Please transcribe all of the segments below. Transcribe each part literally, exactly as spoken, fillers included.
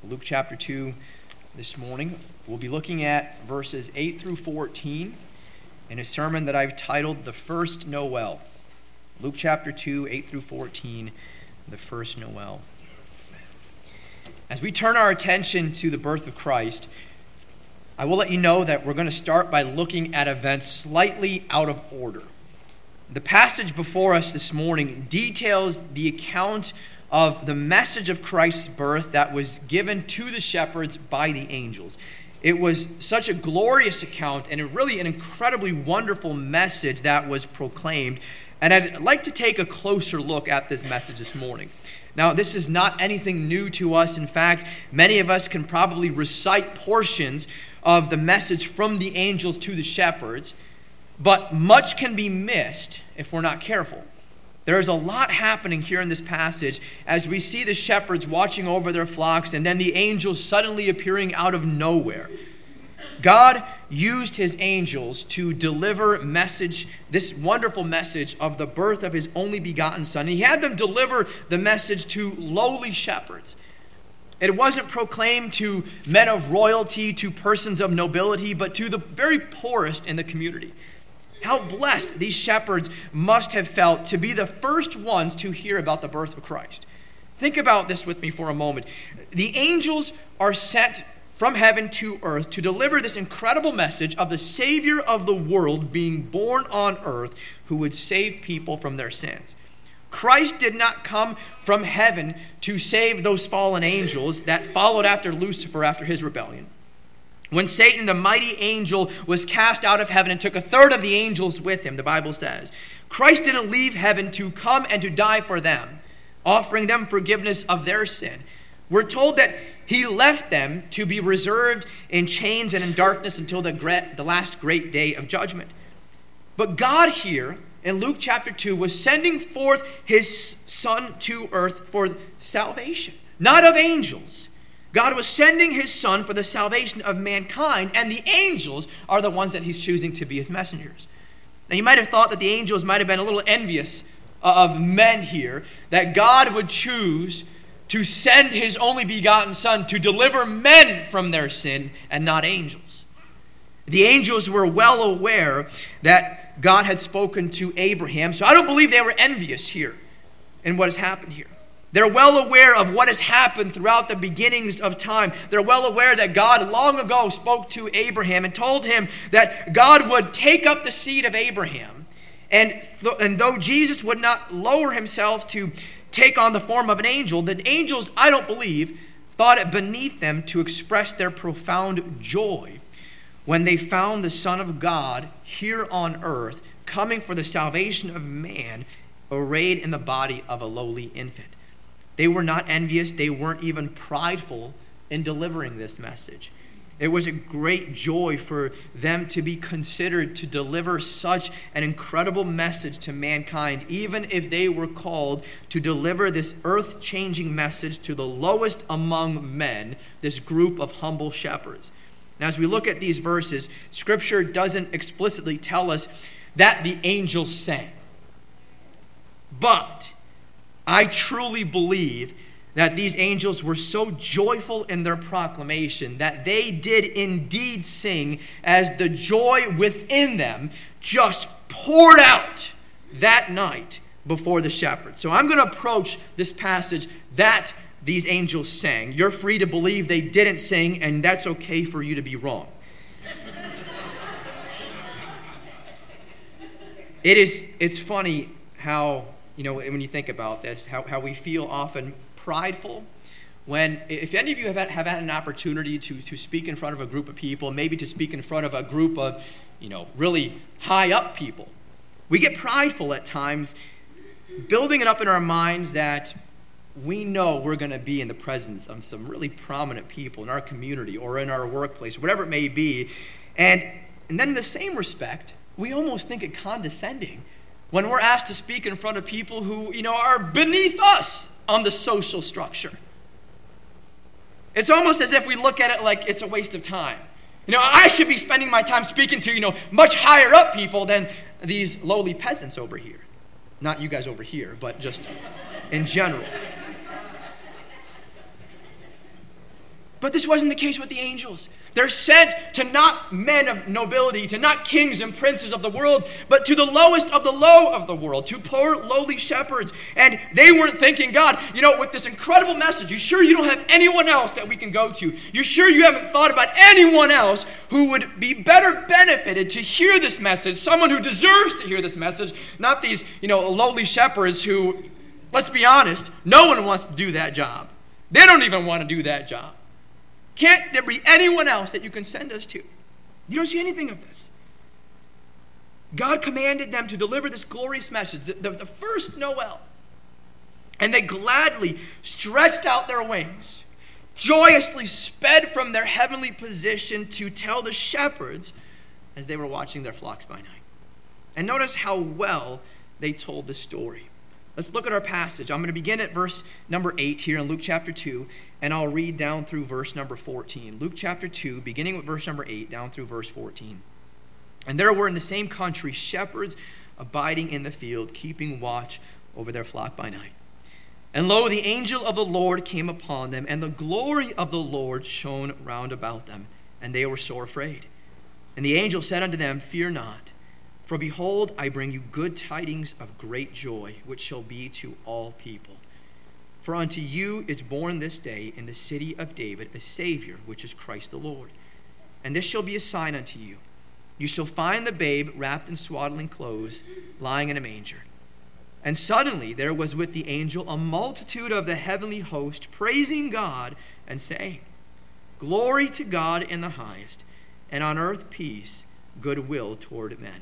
Luke chapter two this morning. We'll be looking at verses eight through fourteen in a sermon that I've titled The First Noel. Luke chapter two, eight through fourteen, The First Noel. As we turn our attention to the birth of Christ, I will let you know that we're going to start by looking at events slightly out of order. The passage before us this morning details the account of the message of Christ's birth that was given to the shepherds by the angels. It was such a glorious account and really an incredibly wonderful message that was proclaimed. And I'd like to take a closer look at this message this morning. Now, this is not anything new to us. In fact, many of us can probably recite portions of the message from the angels to the shepherds, but much can be missed if we're not careful. There is a lot happening here in this passage as we see the shepherds watching over their flocks and then the angels suddenly appearing out of nowhere. God used his angels to deliver message, this wonderful message of the birth of his only begotten son. He had them deliver the message to lowly shepherds. It wasn't proclaimed to men of royalty, to persons of nobility, but to the very poorest in the community. How blessed these shepherds must have felt to be the first ones to hear about the birth of Christ. Think about this with me for a moment. The angels are sent from heaven to earth to deliver this incredible message of the Savior of the world being born on earth who would save people from their sins. Christ did not come from heaven to save those fallen angels that followed after Lucifer after his rebellion. When Satan, the mighty angel, was cast out of heaven and took a third of the angels with him, the Bible says, Christ didn't leave heaven to come and to die for them, offering them forgiveness of their sin. We're told that he left them to be reserved in chains and in darkness until the, great, the last great day of judgment. But God here, in Luke chapter two, was sending forth his son to earth for salvation, not of angels. God was sending his son for the salvation of mankind, and the angels are the ones that he's choosing to be his messengers. Now, you might have thought that the angels might have been a little envious of men here, that God would choose to send his only begotten son to deliver men from their sin and not angels. The angels were well aware that God had spoken to Abraham, so I don't believe they were envious here in what has happened here. They're well aware of what has happened throughout the beginnings of time. They're well aware that God long ago spoke to Abraham and told him that God would take up the seed of Abraham. And, th- and though Jesus would not lower himself to take on the form of an angel, the angels, I don't believe, thought it beneath them to express their profound joy when they found the Son of God here on earth coming for the salvation of man, arrayed in the body of a lowly infant. They were not envious. They weren't even prideful in delivering this message. It was a great joy for them to be considered to deliver such an incredible message to mankind, even if they were called to deliver this earth-changing message to the lowest among men, this group of humble shepherds. Now, as we look at these verses, Scripture doesn't explicitly tell us that the angels sang. But I truly believe that these angels were so joyful in their proclamation that they did indeed sing as the joy within them just poured out that night before the shepherds. So I'm going to approach this passage that these angels sang. You're free to believe they didn't sing, and that's okay for you to be wrong. It is, it's funny how, you know, when you think about this, how, how we feel often prideful when, if any of you have had, have had an opportunity to, to speak in front of a group of people, maybe to speak in front of a group of, you know, really high up people, we get prideful at times, building it up in our minds that we know we're going to be in the presence of some really prominent people in our community or in our workplace, whatever it may be. And, and then in the same respect, we almost think it condescending when we're asked to speak in front of people who, you know, are beneath us on the social structure. It's almost as if we look at it like it's a waste of time. You know, I should be spending my time speaking to, you know, much higher up people than these lowly peasants over here. Not you guys over here, but just in general. But this wasn't the case with the angels. They're sent to not men of nobility, to not kings and princes of the world, but to the lowest of the low of the world, to poor, lowly shepherds. And they weren't thinking, God, you know, with this incredible message, you sure you don't have anyone else that we can go to? You sure you haven't thought about anyone else who would be better benefited to hear this message, someone who deserves to hear this message, not these, you know, lowly shepherds who, let's be honest, no one wants to do that job. They don't even want to do that job. Can't there be anyone else that you can send us to? You don't see anything of this. God commanded them to deliver this glorious message, the, the, the first Noel. And they gladly stretched out their wings, joyously sped from their heavenly position to tell the shepherds as they were watching their flocks by night. And notice how well they told the story. Let's look at our passage. I'm going to begin at verse number eight here in Luke chapter two, and I'll read down through verse number fourteen. Luke chapter two, beginning with verse number eight, down through verse fourteen. And there were in the same country shepherds abiding in the field, keeping watch over their flock by night. And lo, the angel of the Lord came upon them, and the glory of the Lord shone round about them, and they were sore afraid. And the angel said unto them, Fear not. For behold, I bring you good tidings of great joy, which shall be to all people. For unto you is born this day in the city of David a Savior, which is Christ the Lord. And this shall be a sign unto you. You shall find the babe wrapped in swaddling clothes, lying in a manger. And suddenly there was with the angel a multitude of the heavenly host, praising God and saying, Glory to God in the highest, and on earth peace, goodwill toward men.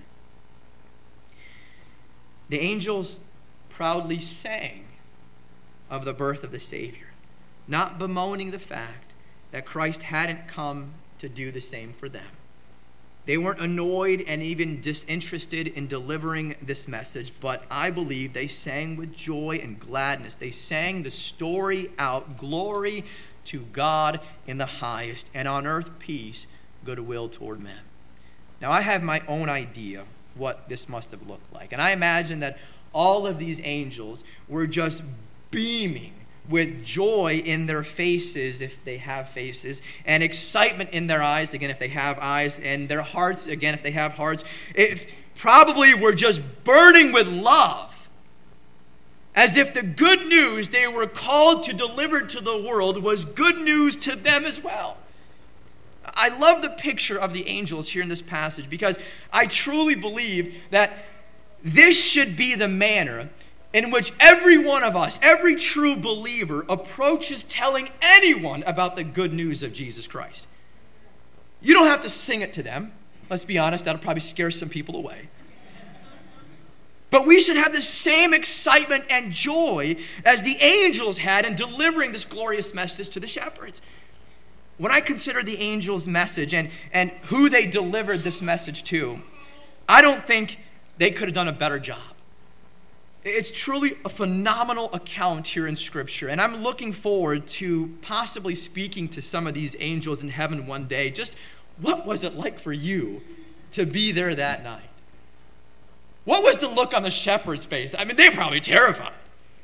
The angels proudly sang of the birth of the Savior, not bemoaning the fact that Christ hadn't come to do the same for them. They weren't annoyed and even disinterested in delivering this message, but I believe they sang with joy and gladness. They sang the story out, glory to God in the highest, and on earth peace, goodwill toward men. Now I have my own idea what this must have looked like. And I imagine that all of these angels were just beaming with joy in their faces, if they have faces, and excitement in their eyes, again, if they have eyes, and their hearts, again, if they have hearts. It probably were just burning with love, as if the good news they were called to deliver to the world was good news to them as well. I love the picture of the angels here in this passage because I truly believe that this should be the manner in which every one of us, every true believer, approaches telling anyone about the good news of Jesus Christ. You don't have to sing it to them. Let's be honest, that'll probably scare some people away. But we should have the same excitement and joy as the angels had in delivering this glorious message to the shepherds. When I consider the angels' message and, and who they delivered this message to, I don't think they could have done a better job. It's truly a phenomenal account here in Scripture, and I'm looking forward to possibly speaking to some of these angels in heaven one day. Just what was it like for you to be there that night? What was the look on the shepherd's face? I mean, they were probably terrified.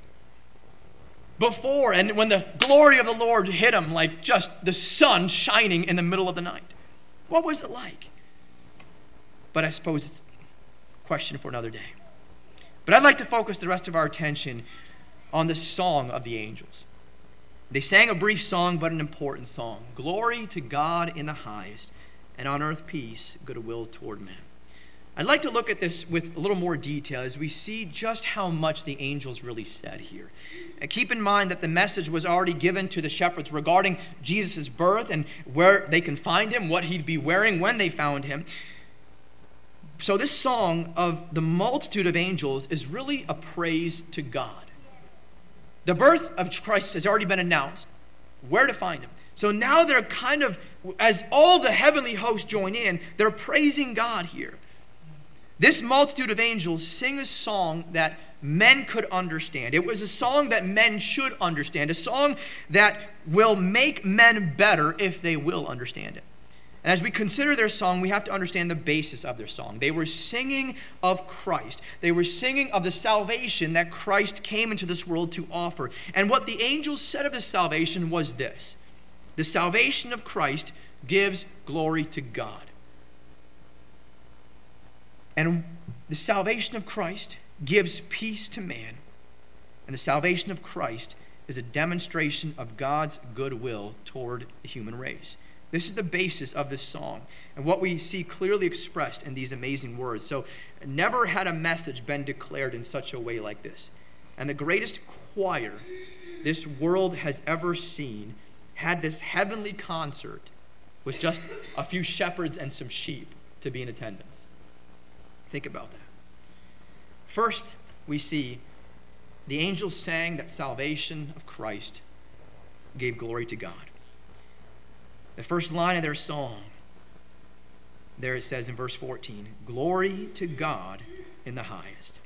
Before and when the glory of the Lord hit them like just the sun shining in the middle of the night. What was it like? But I suppose it's a question for another day. But I'd like to focus the rest of our attention on the song of the angels. They sang a brief song, but an important song. Glory to God in the highest, and on earth peace, goodwill toward men. I'd like to look at this with a little more detail as we see just how much the angels really said here. And keep in mind that the message was already given to the shepherds regarding Jesus' birth and where they can find him, what he'd be wearing when they found him. So this song of the multitude of angels is really a praise to God. The birth of Christ has already been announced. Where to find him. So now they're kind of, as all the heavenly hosts join in, they're praising God here. This multitude of angels sing a song that men could understand. It was a song that men should understand, a song that will make men better if they will understand it. And as we consider their song, we have to understand the basis of their song. They were singing of Christ. They were singing of the salvation that Christ came into this world to offer. And what the angels said of this salvation was this: the salvation of Christ gives glory to God. And the salvation of Christ gives peace to man. And the salvation of Christ is a demonstration of God's goodwill toward the human race. This is the basis of this song and what we see clearly expressed in these amazing words. So never had a message been declared in such a way like this. And the greatest choir this world has ever seen had this heavenly concert with just a few shepherds and some sheep to be in attendance. Think about that. First, we see the angels sang that salvation of Christ gave glory to God. The first line of their song, there it says in verse fourteen, "Glory to God in the highest."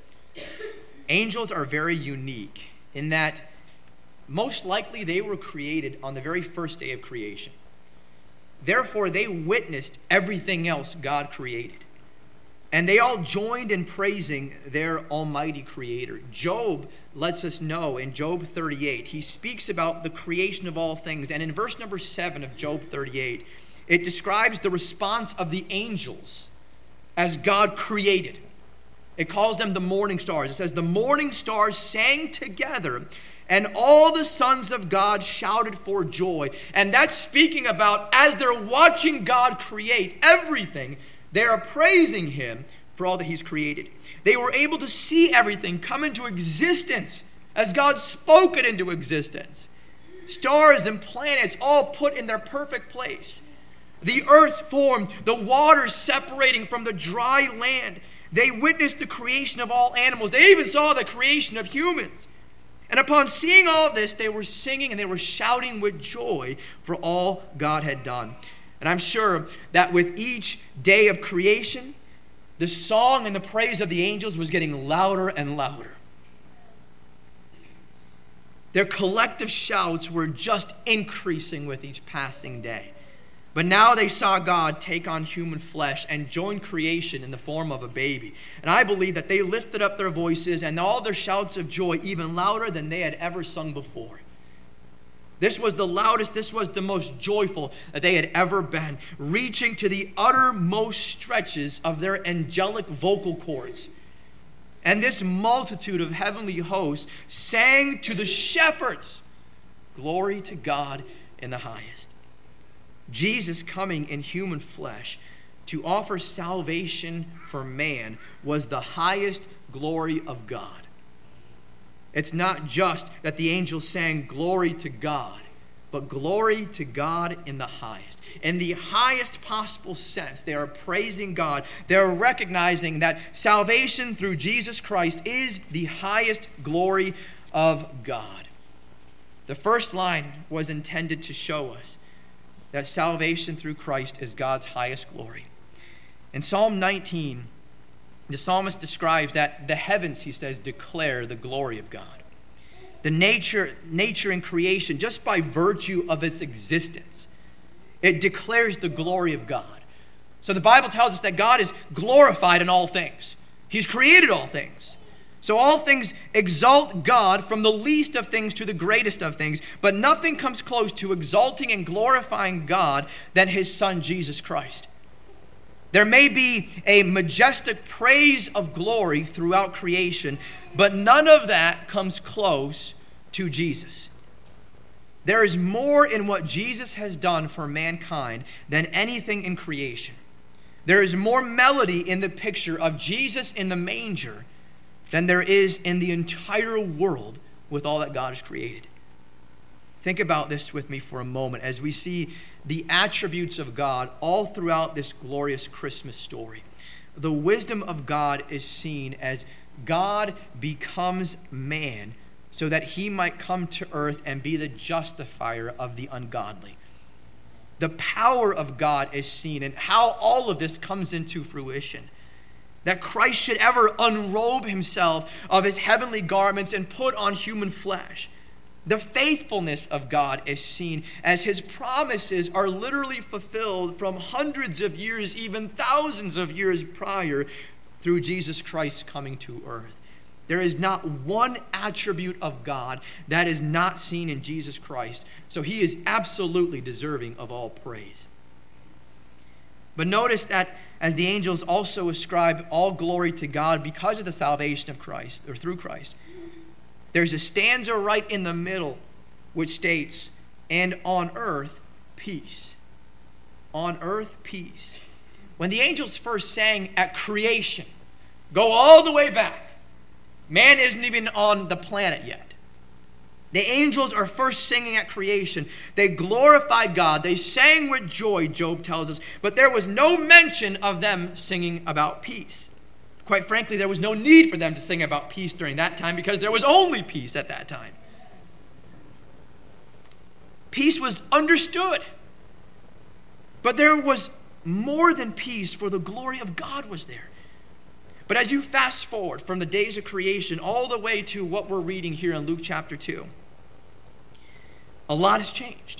Angels are very unique in that most likely they were created on the very first day of creation. Therefore, they witnessed everything else God created. And they all joined in praising their almighty creator. Job lets us know in Job thirty-eight, he speaks about the creation of all things. And in verse number seven of Job thirty-eight, it describes the response of the angels as God created. It calls them the morning stars. It says, the morning stars sang together, and all the sons of God shouted for joy. And that's speaking about as they're watching God create everything, they are praising him for all that he's created. They were able to see everything come into existence as God spoke it into existence. Stars and planets all put in their perfect place. The earth formed, the waters separating from the dry land. They witnessed the creation of all animals. They even saw the creation of humans. And upon seeing all of this, they were singing and they were shouting with joy for all God had done. And I'm sure that with each day of creation, the song and the praise of the angels was getting louder and louder. Their collective shouts were just increasing with each passing day. But now they saw God take on human flesh and join creation in the form of a baby. And I believe that they lifted up their voices and all their shouts of joy even louder than they had ever sung before. This was the loudest, this was the most joyful that they had ever been, reaching to the uttermost stretches of their angelic vocal cords. And this multitude of heavenly hosts sang to the shepherds, "Glory to God in the highest." Jesus coming in human flesh to offer salvation for man was the highest glory of God. It's not just that the angels sang glory to God, but glory to God in the highest. In the highest possible sense, they are praising God. They're recognizing that salvation through Jesus Christ is the highest glory of God. The first line was intended to show us that salvation through Christ is God's highest glory. In Psalm nineteen, the psalmist describes that the heavens, he says, declare the glory of God. The nature, nature and creation, just by virtue of its existence, it declares the glory of God. So the Bible tells us that God is glorified in all things. He's created all things. So all things exalt God from the least of things to the greatest of things, but nothing comes close to exalting and glorifying God than his Son, Jesus Christ. There may be a majestic praise of glory throughout creation, but none of that comes close to Jesus. There is more in what Jesus has done for mankind than anything in creation. There is more melody in the picture of Jesus in the manger than there is in the entire world with all that God has created. Think about this with me for a moment as we see the attributes of God all throughout this glorious Christmas story. The wisdom of God is seen as God becomes man so that he might come to earth and be the justifier of the ungodly. The power of God is seen in how all of this comes into fruition. That Christ should ever unrobe himself of his heavenly garments and put on human flesh. The faithfulness of God is seen as his promises are literally fulfilled from hundreds of years, even thousands of years prior, through Jesus Christ coming to earth. There is not one attribute of God that is not seen in Jesus Christ. So he is absolutely deserving of all praise. But notice that as the angels also ascribe all glory to God because of the salvation of Christ, or through Christ, there's a stanza right in the middle which states, "And on earth, peace." On earth, peace. When the angels first sang at creation, go all the way back, man isn't even on the planet yet. The angels are first singing at creation. They glorified God. They sang with joy, Job tells us. But there was no mention of them singing about peace. Quite frankly, there was no need for them to sing about peace during that time because there was only peace at that time. Peace was understood. But there was more than peace, for the glory of God was there. But as you fast forward from the days of creation all the way to what we're reading here in Luke chapter two, a lot has changed.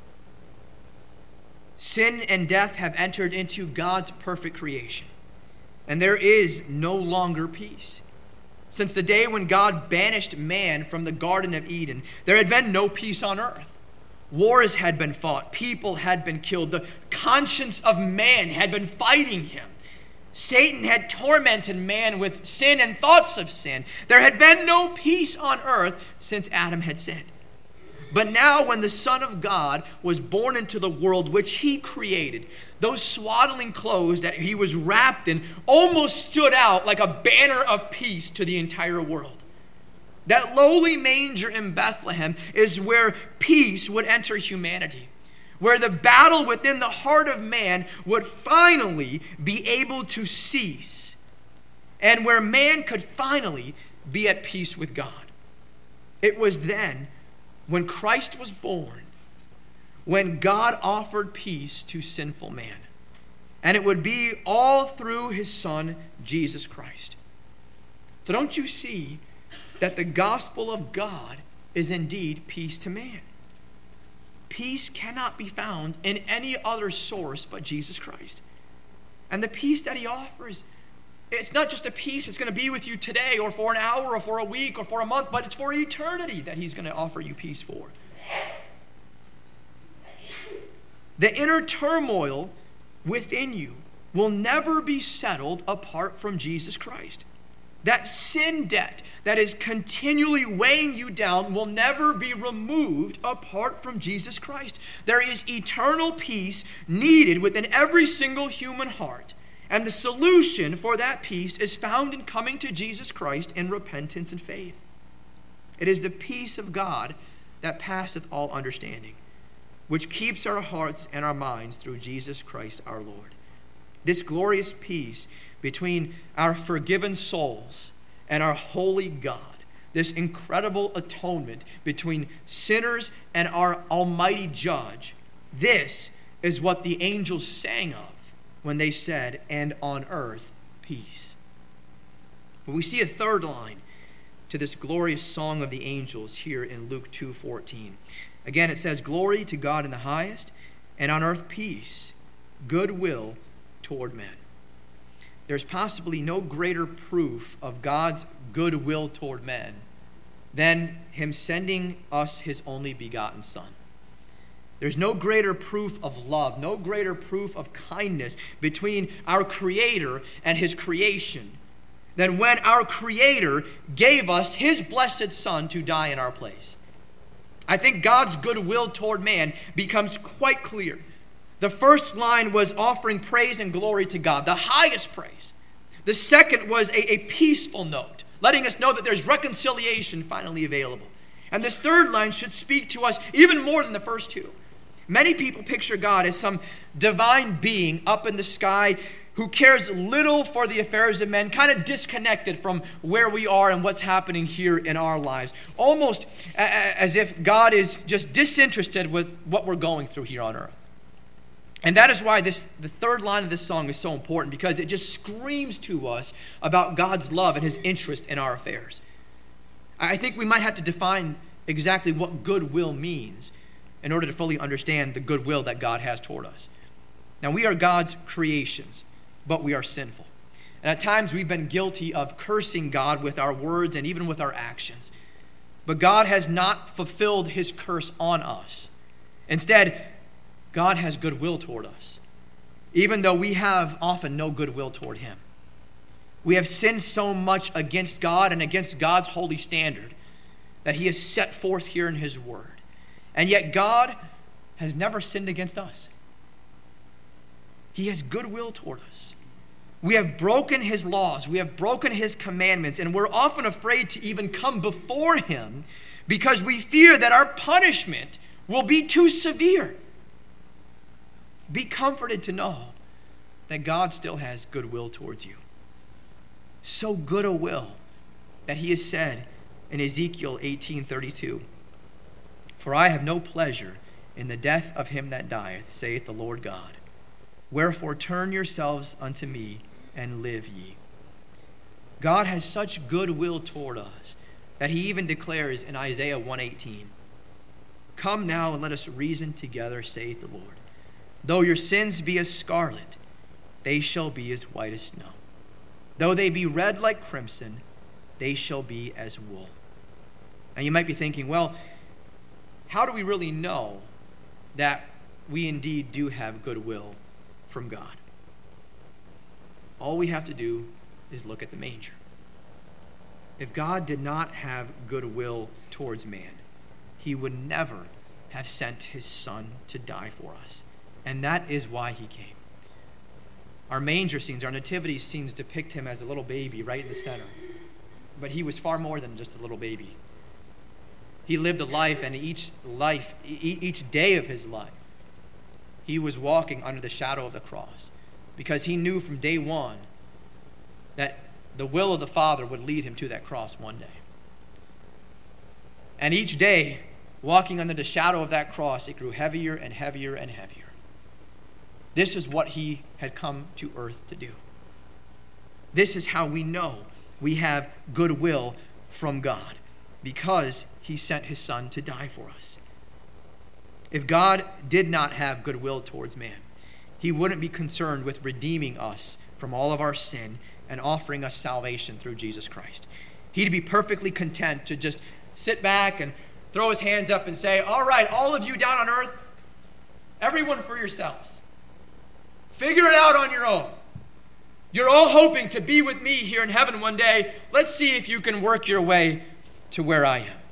Sin and death have entered into God's perfect creation, and there is no longer peace. Since the day when God banished man from the Garden of Eden, there had been no peace on earth. Wars had been fought. People had been killed. The conscience of man had been fighting him. Satan had tormented man with sin and thoughts of sin. There had been no peace on earth since Adam had sinned. But now when the Son of God was born into the world which he created, those swaddling clothes that he was wrapped in almost stood out like a banner of peace to the entire world. That lowly manger in Bethlehem is where peace would enter humanity, where the battle within the heart of man would finally be able to cease, and where man could finally be at peace with God. It was then, when Christ was born, when God offered peace to sinful man. And it would be all through his Son, Jesus Christ. So don't you see that the gospel of God is indeed peace to man? Peace cannot be found in any other source but Jesus Christ. And the peace that he offers, it's not just a peace that's going to be with you today or for an hour or for a week or for a month, but it's for eternity that he's going to offer you peace for. The inner turmoil within you will never be settled apart from Jesus Christ. That sin debt that is continually weighing you down will never be removed apart from Jesus Christ. There is eternal peace needed within every single human heart. And the solution for that peace is found in coming to Jesus Christ in repentance and faith. It is the peace of God that passeth all understanding, which keeps our hearts and our minds through Jesus Christ our Lord. This glorious peace between our forgiven souls and our holy God, this incredible atonement between sinners and our almighty judge, this is what the angels sang of when they said, "And on earth, peace." But we see a third line to this glorious song of the angels here in Luke two fourteen. Again, it says, "Glory to God in the highest, and on earth peace, goodwill toward men." There's possibly no greater proof of God's goodwill toward men than him sending us his only begotten Son. There's no greater proof of love, no greater proof of kindness between our Creator and his creation than when our Creator gave us his blessed Son to die in our place. I think God's goodwill toward man becomes quite clear. The first line was offering praise and glory to God, the highest praise. The second was a, a peaceful note, letting us know that there's reconciliation finally available. And this third line should speak to us even more than the first two. Many people picture God as some divine being up in the sky who cares little for the affairs of men, kind of disconnected from where we are and what's happening here in our lives. Almost as if God is just disinterested with what we're going through here on earth. And that is why this the third line of this song is so important, because it just screams to us about God's love and his interest in our affairs. I think we might have to define exactly what goodwill means in order to fully understand the goodwill that God has toward us. Now, we are God's creations, but we are sinful. And at times we've been guilty of cursing God with our words and even with our actions. But God has not fulfilled his curse on us. Instead, God has goodwill toward us, even though we have often no goodwill toward him. We have sinned so much against God and against God's holy standard that he has set forth here in his word. And yet God has never sinned against us. He has goodwill toward us. We have broken his laws. We have broken his commandments. And we're often afraid to even come before him because we fear that our punishment will be too severe. Be comforted to know that God still has goodwill towards you. So good a will that he has said in Ezekiel eighteen thirty-two, "For I have no pleasure in the death of him that dieth, saith the Lord God. Wherefore turn yourselves unto me, and live ye." God has such goodwill toward us that he even declares in Isaiah one eighteen, "Come now and let us reason together, saith the Lord. Though your sins be as scarlet, they shall be as white as snow. Though they be red like crimson, they shall be as wool." And you might be thinking, well, how do we really know that we indeed do have goodwill from God? All we have to do is look at the manger. If God did not have goodwill towards man, he would never have sent his son to die for us. And that is why he came. Our manger scenes, our nativity scenes depict him as a little baby right in the center. But he was far more than just a little baby. He lived a life, and each life, each day of his life, he was walking under the shadow of the cross because he knew from day one that the will of the Father would lead him to that cross one day. And each day, walking under the shadow of that cross, it grew heavier and heavier and heavier. This is what he had come to earth to do. This is how we know we have goodwill from God, because he sent his son to die for us. If God did not have goodwill towards man, he wouldn't be concerned with redeeming us from all of our sin and offering us salvation through Jesus Christ. He'd be perfectly content to just sit back and throw his hands up and say, "All right, all of you down on earth, everyone for yourselves. Figure it out on your own. You're all hoping to be with me here in heaven one day. Let's see if you can work your way to where I am."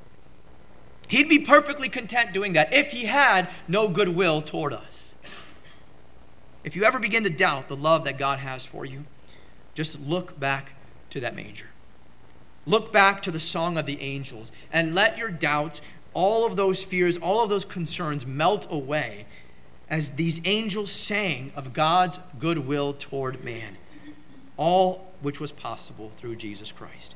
He'd be perfectly content doing that if he had no goodwill toward us. If you ever begin to doubt the love that God has for you, just look back to that manger. Look back to the song of the angels and let your doubts, all of those fears, all of those concerns melt away as these angels sang of God's goodwill toward man, all which was possible through Jesus Christ.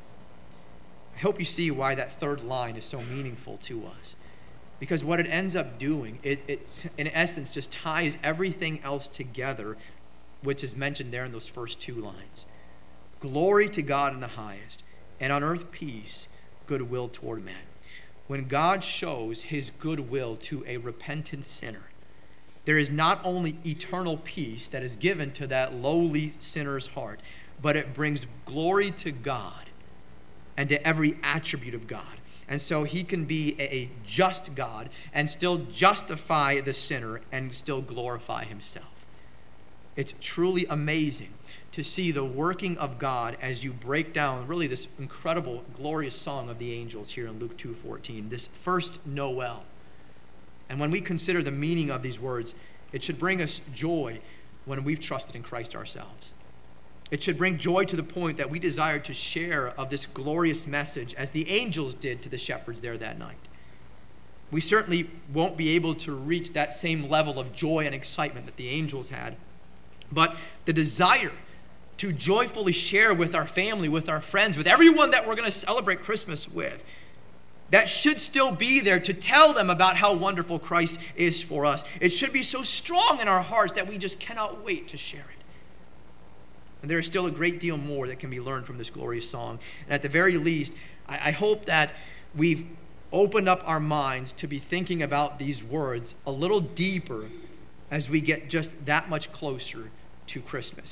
I hope you see why that third line is so meaningful to us. Because what it ends up doing, it, it in essence just ties everything else together, which is mentioned there in those first two lines. Glory to God in the highest, and on earth peace, goodwill toward men. When God shows his goodwill to a repentant sinner, there is not only eternal peace that is given to that lowly sinner's heart, but it brings glory to God and to every attribute of God. And so he can be a just God and still justify the sinner and still glorify himself. It's truly amazing to see the working of God as you break down really this incredible, glorious song of the angels here in Luke two fourteen, this first Noel. And when we consider the meaning of these words, it should bring us joy when we've trusted in Christ ourselves. It should bring joy to the point that we desire to share of this glorious message as the angels did to the shepherds there that night. We certainly won't be able to reach that same level of joy and excitement that the angels had, but the desire to joyfully share with our family, with our friends, with everyone that we're going to celebrate Christmas with, that should still be there to tell them about how wonderful Christ is for us. It should be so strong in our hearts that we just cannot wait to share it. And there is still a great deal more that can be learned from this glorious song. And at the very least, I, I hope that we've opened up our minds to be thinking about these words a little deeper as we get just that much closer to Christmas.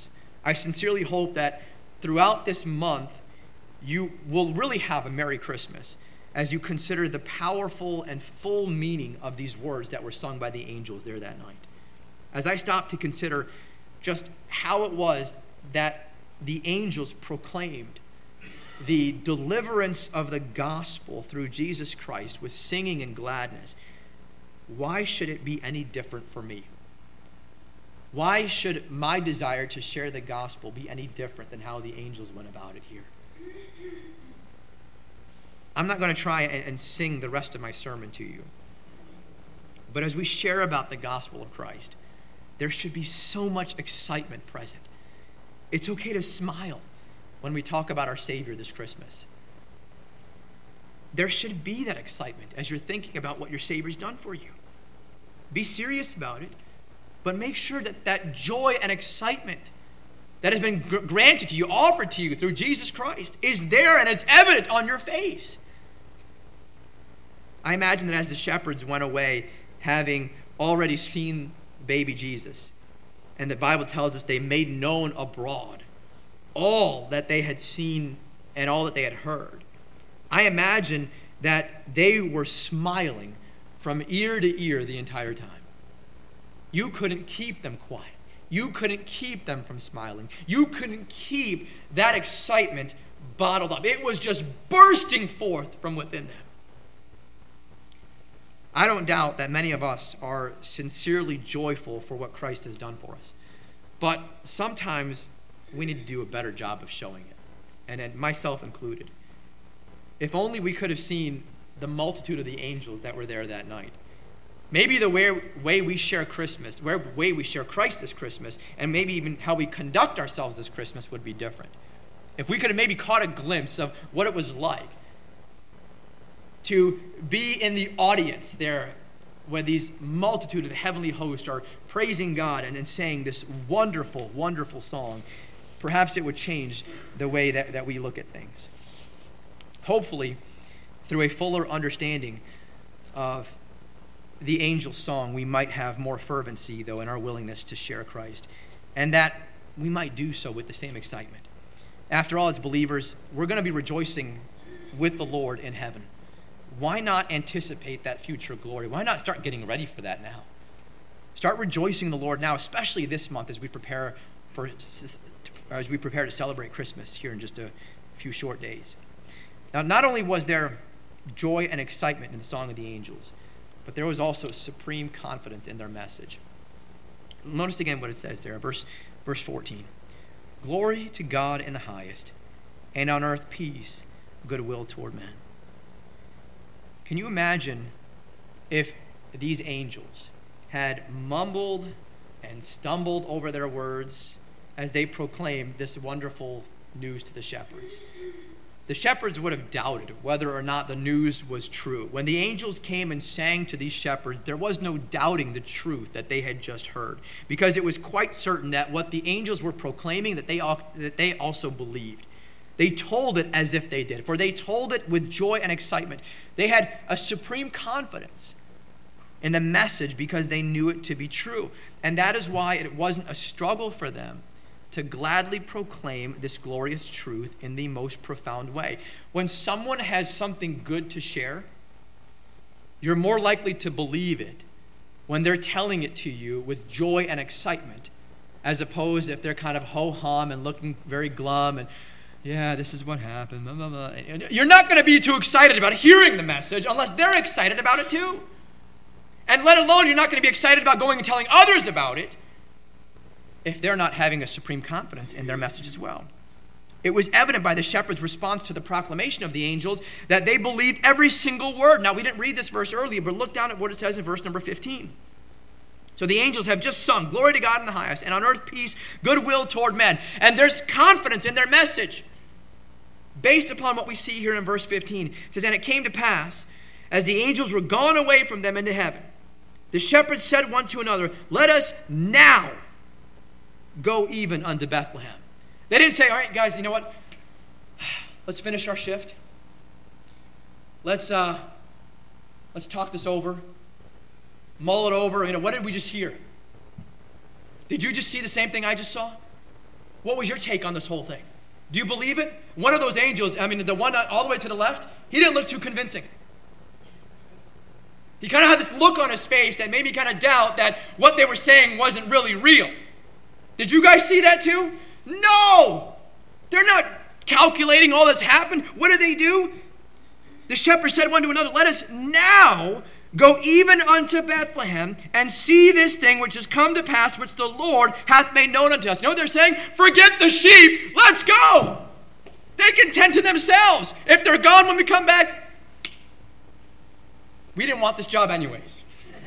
I sincerely hope that throughout this month, you will really have a Merry Christmas as you consider the powerful and full meaning of these words that were sung by the angels there that night. As I stop to consider just how it was that the angels proclaimed the deliverance of the gospel through Jesus Christ with singing and gladness, why should it be any different for me? Why should my desire to share the gospel be any different than how the angels went about it here? I'm not going to try and, and sing the rest of my sermon to you. But as we share about the gospel of Christ, there should be so much excitement present. It's okay to smile when we talk about our Savior this Christmas. There should be that excitement as you're thinking about what your Savior's done for you. Be serious about it, but make sure that that joy and excitement that has been gr- granted to you, offered to you through Jesus Christ, is there and it's evident on your face. I imagine that as the shepherds went away, having already seen baby Jesus, and the Bible tells us they made known abroad all that they had seen and all that they had heard, I imagine that they were smiling from ear to ear the entire time. You couldn't keep them quiet. You couldn't keep them from smiling. You couldn't keep that excitement bottled up. It was just bursting forth from within them. I don't doubt that many of us are sincerely joyful for what Christ has done for us. But sometimes we need to do a better job of showing it, and, and myself included. If only we could have seen the multitude of the angels that were there that night. Maybe the way, way we share Christmas, the way we share Christ this Christmas, and maybe even how we conduct ourselves this Christmas would be different. If we could have maybe caught a glimpse of what it was like to be in the audience there where these multitude of the heavenly hosts are praising God and then saying this wonderful, wonderful song, perhaps it would change the way that, that we look at things. Hopefully, through a fuller understanding of the angel's song, we might have more fervency, though, in our willingness to share Christ, and that we might do so with the same excitement. After all, as believers, we're going to be rejoicing with the Lord in heaven. Why not anticipate that future glory? Why not start getting ready for that now? Start rejoicing in the Lord now, especially this month as we prepare for as we prepare to celebrate Christmas here in just a few short days. Now, not only was there joy and excitement in the song of the angels, but there was also supreme confidence in their message. Notice again what it says there, verse, verse fourteen. Glory to God in the highest, and on earth peace, goodwill toward men. Can you imagine if these angels had mumbled and stumbled over their words as they proclaimed this wonderful news to the shepherds? The shepherds would have doubted whether or not the news was true. When the angels came and sang to these shepherds, there was no doubting the truth that they had just heard, because it was quite certain that what the angels were proclaiming, that they, that they also believed. They told it as if they did, for they told it with joy and excitement. They had a supreme confidence in the message because they knew it to be true. And that is why it wasn't a struggle for them to gladly proclaim this glorious truth in the most profound way. When someone has something good to share, you're more likely to believe it when they're telling it to you with joy and excitement, as opposed if they're kind of ho-hum and looking very glum and, yeah, this is what happened, blah, blah, blah. You're not going to be too excited about hearing the message unless they're excited about it too. And let alone, you're not going to be excited about going and telling others about it if they're not having a supreme confidence in their message as well. It was evident by the shepherds' response to the proclamation of the angels that they believed every single word. Now, we didn't read this verse earlier, but look down at what it says in verse number fifteen. So the angels have just sung, glory to God in the highest, and on earth peace, goodwill toward men. And there's confidence in their message based upon what we see here in verse fifteen. It says, and it came to pass, as the angels were gone away from them into heaven, the shepherds said one to another, let us now go even unto Bethlehem. They didn't say, all right, guys, you know what? Let's finish our shift. Let's uh, let's talk this over. Mull it over. You know, what did we just hear? Did you just see the same thing I just saw? what was your take on this whole thing? Do you believe it? One of those angels, I mean, the one all the way to the left, he didn't look too convincing. He kind of had this look on his face that made me kind of doubt that what they were saying wasn't really real. Did you guys see that too? No! They're not calculating all this happened. What did they do? The shepherd said one to another, let us now go even unto Bethlehem and see this thing which has come to pass, which the Lord hath made known unto us. You know what they're saying? Forget the sheep. Let's go. They can tend to themselves. If they're gone when we come back, we didn't want this job anyways.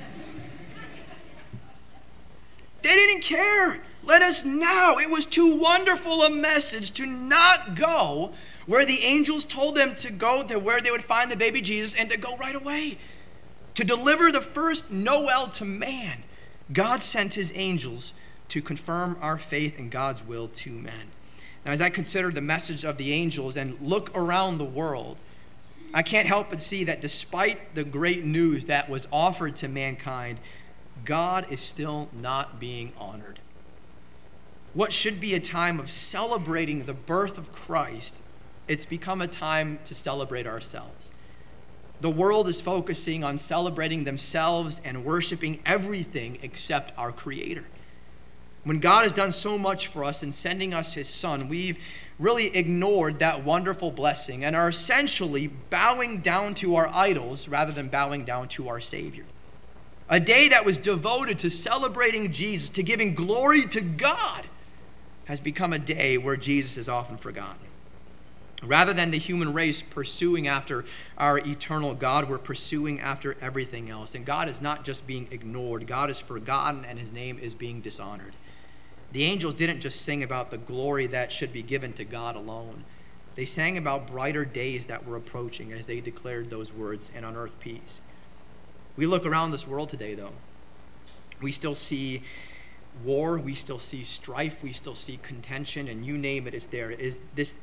They didn't care. Let us now. It was too wonderful a message to not go where the angels told them to go, to where they would find the baby Jesus, and to go right away. To deliver the first Noel to man, God sent his angels to confirm our faith in God's will to men. Now, as I consider the message of the angels and look around the world, I can't help but see that despite the great news that was offered to mankind, God is still not being honored. What should be a time of celebrating the birth of Christ, it's become a time to celebrate ourselves. The world is focusing on celebrating themselves and worshiping everything except our Creator. When God has done so much for us in sending us his Son, we've really ignored that wonderful blessing and are essentially bowing down to our idols rather than bowing down to our Savior. A day that was devoted to celebrating Jesus, to giving glory to God, has become a day where Jesus is often forgotten. Rather than the human race pursuing after our eternal God, we're pursuing after everything else. And God is not just being ignored. God is forgotten, and his name is being dishonored. The angels didn't just sing about the glory that should be given to God alone. They sang about brighter days that were approaching as they declared those words, and on earth peace. We look around this world today, though. We still see war. We still see strife. We still see contention, and you name it, it's there. Is this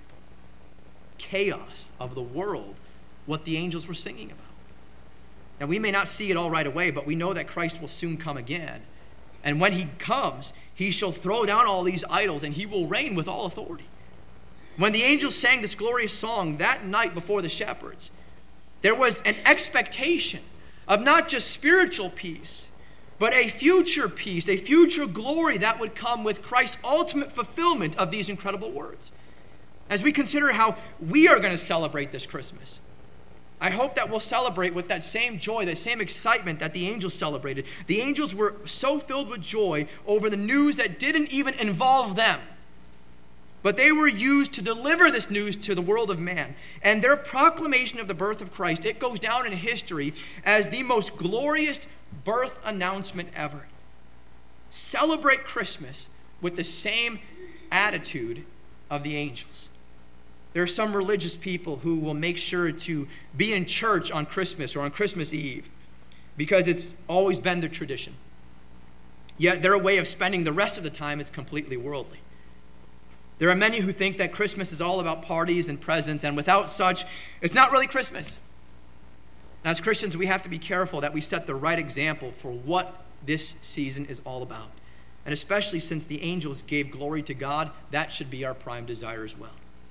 chaos of the world what the angels were singing about? Now, we may not see it all right away, but we know that Christ will soon come again. And when he comes, he shall throw down all these idols, and he will reign with all authority. When the angels sang this glorious song that night before the shepherds, there was an expectation of not just spiritual peace, but a future peace, a future glory that would come with Christ's ultimate fulfillment of these incredible words. As we consider how we are going to celebrate this Christmas, I hope that we'll celebrate with that same joy, that same excitement that the angels celebrated. The angels were so filled with joy over the news that didn't even involve them. But they were used to deliver this news to the world of man. And their proclamation of the birth of Christ, it goes down in history as the most glorious birth announcement ever. Celebrate Christmas with the same attitude of the angels. There are some religious people who will make sure to be in church on Christmas or on Christmas Eve because it's always been their tradition. Yet their way of spending the rest of the time is completely worldly. There are many who think that Christmas is all about parties and presents, and without such, it's not really Christmas. And as Christians, we have to be careful that we set the right example for what this season is all about. And especially since the angels gave glory to God, that should be our prime desire as well.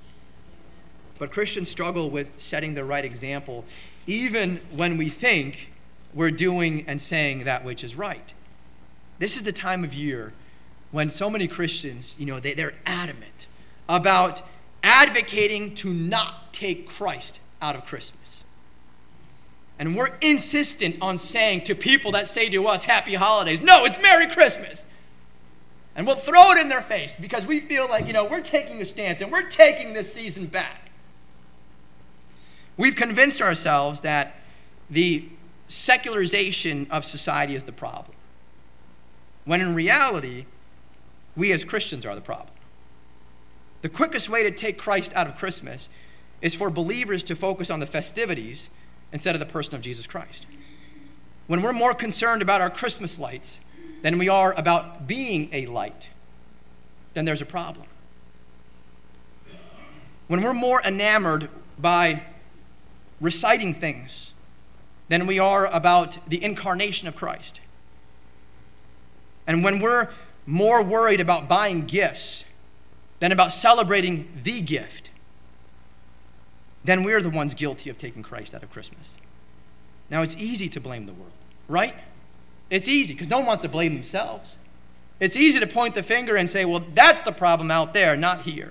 But Christians struggle with setting the right example, even when we think we're doing and saying that which is right. This is the time of year when so many Christians, you know, they, they're adamant about advocating to not take Christ out of Christmas. And we're insistent on saying to people that say to us, happy holidays, no, it's Merry Christmas. And we'll throw it in their face because we feel like, you know, we're taking a stance and we're taking this season back. We've convinced ourselves that the secularization of society is the problem, when in reality, we as Christians are the problem. The quickest way to take Christ out of Christmas is for believers to focus on the festivities instead of the person of Jesus Christ. When we're more concerned about our Christmas lights than we are about being a light, then there's a problem. When we're more enamored by reciting things than we are about the incarnation of Christ, and when we're more worried about buying gifts than about celebrating the gift, then we're the ones guilty of taking Christ out of Christmas. Now, it's easy to blame the world, right? It's easy because no one wants to blame themselves. It's easy to point the finger and say, well, that's the problem out there, not here.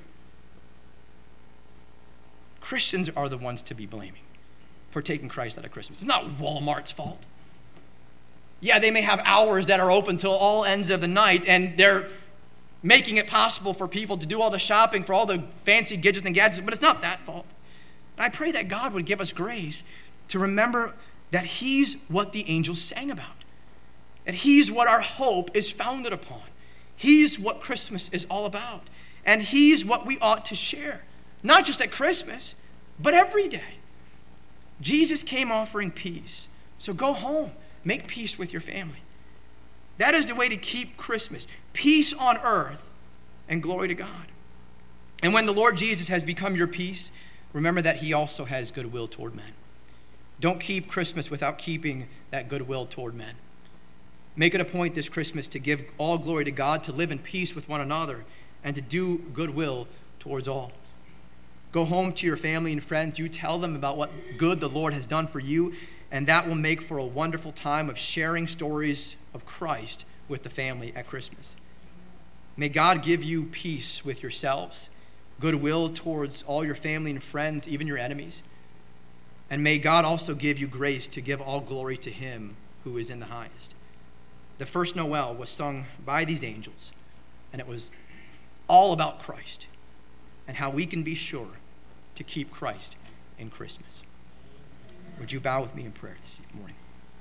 Christians are the ones to be blaming for taking Christ out of Christmas. It's not Walmart's fault. Yeah, they may have hours that are open till all ends of the night, and they're making it possible for people to do all the shopping for all the fancy gadgets and gadgets, but it's not that fault. And I pray that God would give us grace to remember that he's what the angels sang about, that he's what our hope is founded upon. He's what Christmas is all about, and he's what we ought to share, not just at Christmas, but every day. Jesus came offering peace, so go home, make peace with your family. That is the way to keep Christmas, peace on earth and glory to God. And when the Lord Jesus has become your peace, remember that he also has goodwill toward men. Don't keep Christmas without keeping that goodwill toward men. Make it a point this Christmas to give all glory to God, to live in peace with one another, and to do goodwill towards all. Go home to your family and friends. You tell them about what good the Lord has done for you, and that will make for a wonderful time of sharing stories of Christ with the family at Christmas. May God give you peace with yourselves, goodwill towards all your family and friends, even your enemies. And may God also give you grace to give all glory to him who is in the highest. The first Noel was sung by these angels, and it was all about Christ and how we can be sure to keep Christ in Christmas. Would you bow with me in prayer this morning?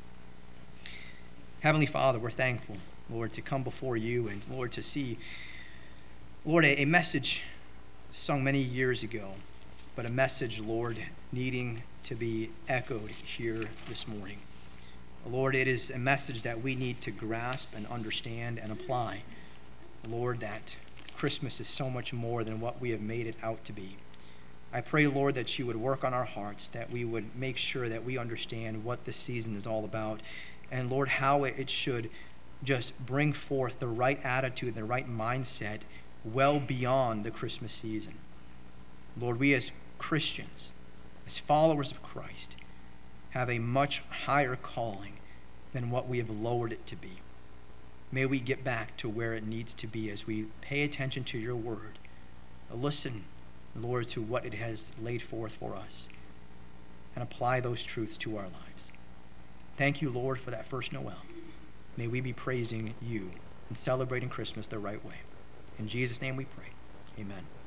Heavenly Father, we're thankful, Lord, to come before you and, Lord, to see, Lord, a, a message sung many years ago, but a message, Lord, needing to be echoed here this morning. Lord, it is a message that we need to grasp and understand and apply. Lord, that Christmas is so much more than what we have made it out to be. I pray, Lord, that you would work on our hearts, that we would make sure that we understand what this season is all about, and, Lord, how it should just bring forth the right attitude and the right mindset well beyond the Christmas season. Lord, we as Christians, as followers of Christ, have a much higher calling than what we have lowered it to be. May we get back to where it needs to be as we pay attention to your word. Listen, Lord, to what it has laid forth for us and apply those truths to our lives. Thank you, Lord, for that first Noel. May we be praising you and celebrating Christmas the right way. In Jesus' name we pray. Amen.